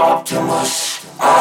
Optimus.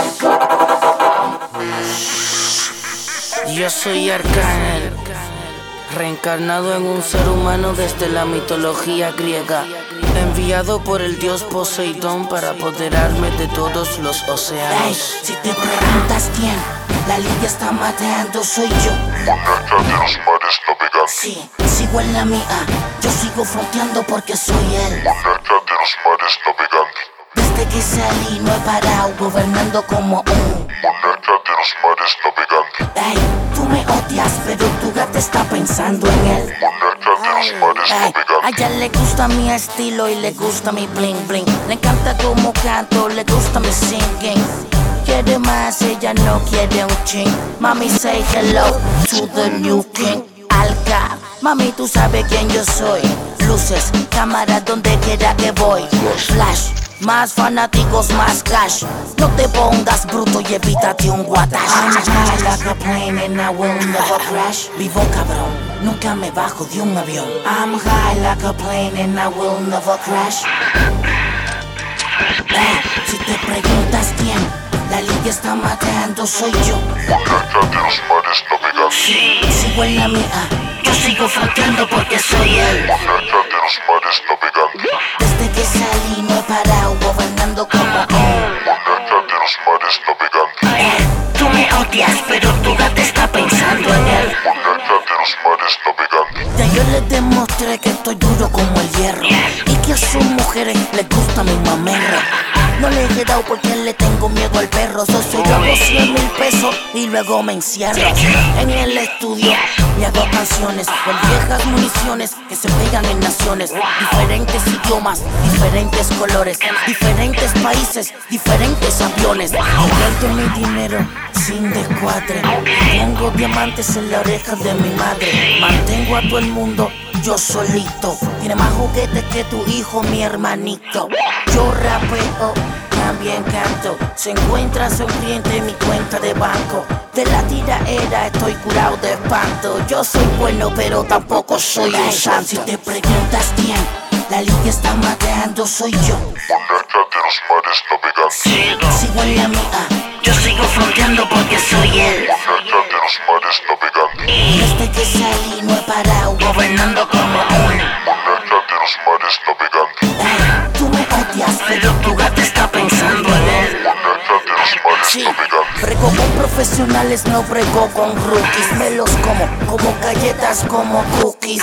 Yo soy Arcángel, reencarnado en un ser humano desde la mitología griega, enviado por el dios Poseidón para apoderarme de todos los océanos. Hey, si te preguntas quién, la liga está matando, soy yo. Monarca de los mares navegantes. Sí, sigo en la mía, yo sigo fronteando porque soy él. Monarca de los mares navegantes. Desde que salí no he parado, gobernando como un Monarca de los mares navegantes. Ey, tú me odias, pero tu gata está pensando en él. Monarca de los mares Ey, a navegantes. ella le gusta mi estilo y le gusta mi bling bling. Le encanta como canto, le gusta mi singing. Quiere más, ella no quiere un ching. Mami, say hello to the new king. Alka, mami, tú sabes quién yo soy. Luces, cámara, donde quiera que voy. Flash, más fanáticos, más cash. No te pongas bruto y evítate un guatash. I'm high like a plane and I will never crash. Vivo cabrón, nunca me bajo de un avión. I'm high like a plane and I will never crash. Si te preguntas quién, la liga está matando, soy yo. Monarca de los mares navegantes. Sigo en la mía, yo sigo fronteando porque soy él. Monarca de los mares navegantes. Desde que salí no he parado, gobernando como él. Monarca de los mares navegantes. Tú me odias, pero tu gata está pensando en él. Monarca de los mares navegantes. Ya yo les demostré que estoy duro como el hierro y que a sus mujeres les gusta mi mamerra. No le he dado porque le tengo miedo al perro. Yo hago 100,000 pesos y luego me encierro en el estudio y hago canciones con viejas municiones que se pegan en naciones. Diferentes idiomas, diferentes colores, diferentes países, diferentes aviones. Invierto mi dinero sin descuadre. Pongo diamantes en la oreja de mi madre. Mantengo a todo el mundo yo solito. Tiene más juguetes que tu hijo, mi hermanito. Yo rapeo, también canto. Se encuentra sonriente en mi cuenta de banco. De la tiraera estoy curado de espanto. Yo soy bueno pero tampoco soy un santo. Si te preguntas quién, la liga está matando, soy yo. Monarca de los mares navegantes. Sigo en la mía, yo sigo fronteando porque soy él. Monarca de los mares navegantes. Desde que salí no he parado, gobernando como él. Monarca de los mares navegantes. Tú me odias, pero tu gata está pensando en él. Monarca de los mares Sí, navegantes. brego con profesionales, no brego con rookies. Me los como galletas, como cookies.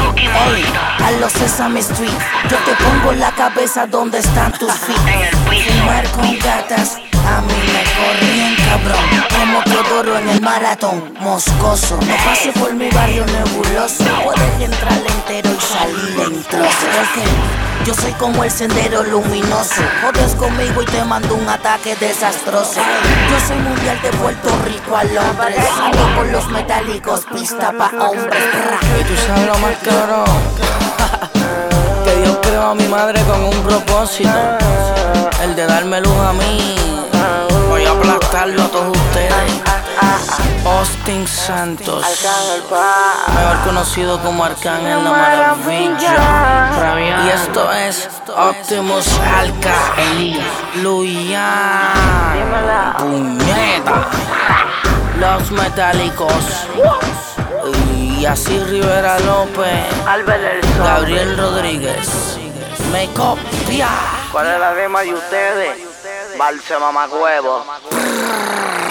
Ey, a los Sesame Street, yo te pongo la cabeza donde están tus feet. Fumar con gatas, a mí me corre bien cabrón. Como Teodoro en el maratón, moscoso. No pase por mi barrio nebuloso. Puedes entrar entero y salir en trozos. Porque yo soy como el sendero luminoso. Jodes conmigo y te mando un ataque desastroso. Yo soy mundial de Puerto Rico a Londres. Ando con los metálicos, pista pa' hombres. Y tú sabes lo más cabrón, que Dios creó a mi madre con un propósito, el de darme luz a mí. Voy a aplastarlo a todos ustedes. Austin Santos, mejor conocido como Arcángel la Maravilla. Y esto es Optimus Alka, Luyan, puñeta, los metálicos. Y así Rivera López, Gabriel Rodríguez, me copia. ¿Cuál es la rima de ustedes? Balse mamacuevo.